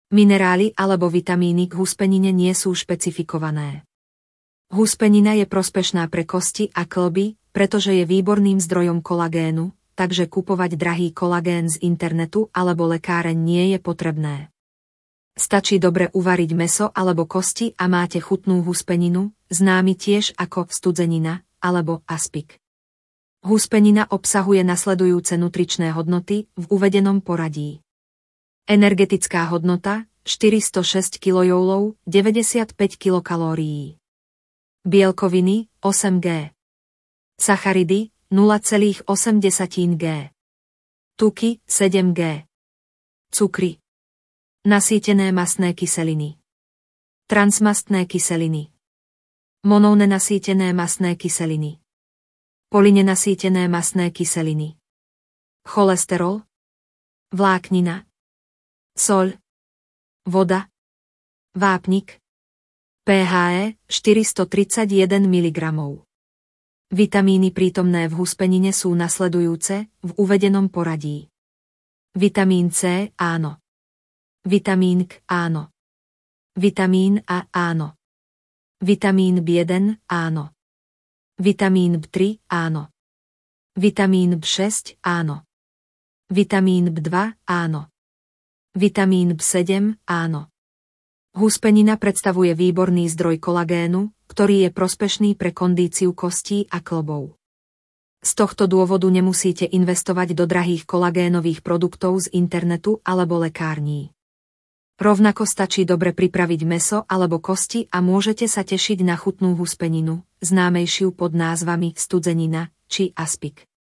Minerály alebo vitamíny k huspenine nie sú špecifikované. Huspenina je prospešná pre kosti a kĺby, pretože je výborným zdrojom kolagénu, takže kupovať drahý kolagén z internetu alebo lekáreň nie je potrebné. Stačí dobre uvariť mäso alebo kosti a máte chutnú huspeninu, známy tiež ako studzenina alebo aspik. Huspenina obsahuje nasledujúce nutričné hodnoty v uvedenom poradí. Energetická hodnota 406 kJ, 95 kilokalórií. Bielkoviny 8 g. Sacharidy 0,8 g. Tuky 7 g. Cukry. Nasýtené mastné kyseliny. Transmastné kyseliny. Monounenasýtené mastné kyseliny. Polynenasýtené mastné kyseliny. Cholesterol. Vláknina. Soľ. Voda. Vápnik. pH 431 mg. Vitamíny prítomné v huspenine sú nasledujúce v uvedenom poradí. Vitamín C áno. Vitamín K áno. Vitamín A áno. Vitamín B1 áno. Vitamín B3 áno. Vitamín B6 áno. Vitamín B2 áno. Vitamín B7 áno. Huspenina predstavuje výborný zdroj kolagénu, ktorý je prospešný pre kondíciu kostí a kĺbov. Z tohto dôvodu nemusíte investovať do drahých kolagénových produktov z internetu alebo lekární. Rovnako stačí dobre pripraviť mäso alebo kosti a môžete sa tešiť na chutnú huspeninu, známejšiu pod názvami studzenina či aspik.